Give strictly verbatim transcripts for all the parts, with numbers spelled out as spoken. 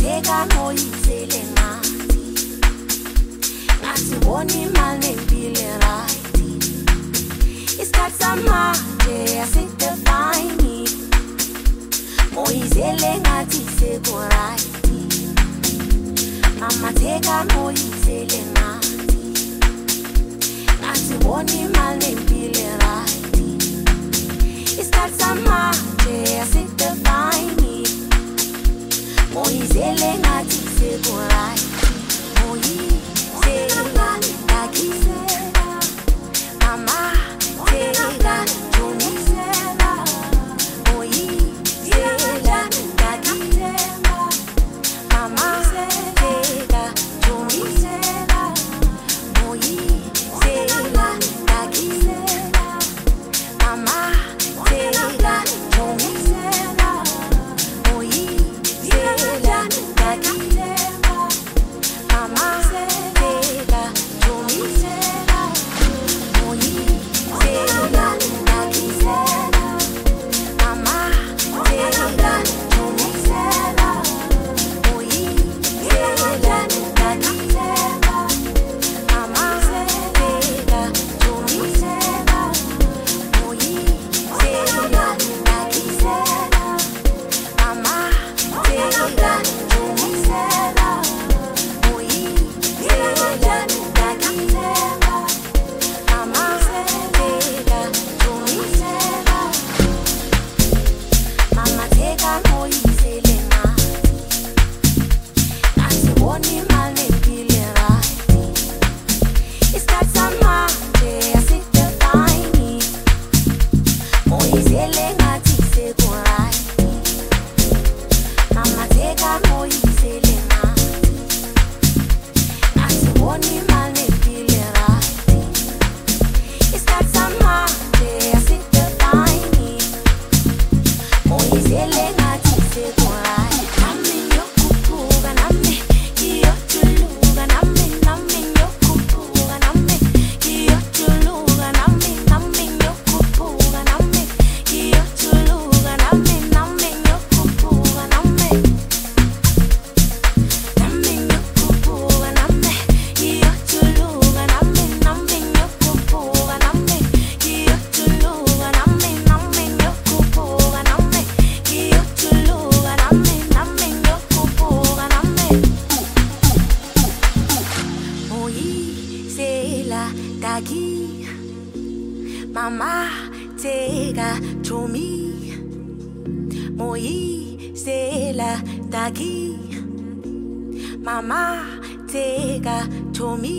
Teka moyizele ngathi ngathi wona imali nempilo right. Isikhathi samanje asidefine moyizele ngathi seko right. Mama teka moyizele ngathi ngathi wona imali nempilo right. Isikhathi samanje asidefine moyizele ngathi seko right. Moyizele ngathi mama teka tumisela. Moyizele ngathi mama teka tumisela. Moyizele ngathi mama teka tumisela. Moyizele ngathi mama teka tumisela. Moyizele ngathi mama teka tumisela. Moyizele ngathi mama teka tumisela. Moyizele ngathi mama teka tumisela. Moyizele ngathi mama teka tumisela. Mama teka moyizele ngathi ngathi wona imali nempilo right. Isikhathi samanje asidefine moyizele ngathi seko right. Mama teka moyizele ngathi ngathi wona imali nempilo right. Isikhathi samanje asidefine moyizele ngathi seko right. Nami ngiyokhuphuka nami ngiyojuluka nami nami ngiyokhuphuka nami ngiyojuluka nami nami ngiyokhuphuka nami ngiyojuluka nami nami ngiyokhuphuka nami nami ngiyokhuphuka nami ngiyojuluka nami nami ngiyokhuphuka nami ngiyojuluka nami nami ngiyokhuphuka nami ngiyojuluka nami nami ngiyokhuphuka nami. Moyizela dagi mama teka tumi. Moyizela dagi mama teka tumi.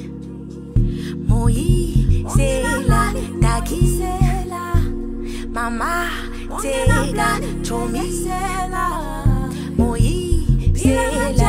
Moyizela dagi mama teka tumi. Moyizela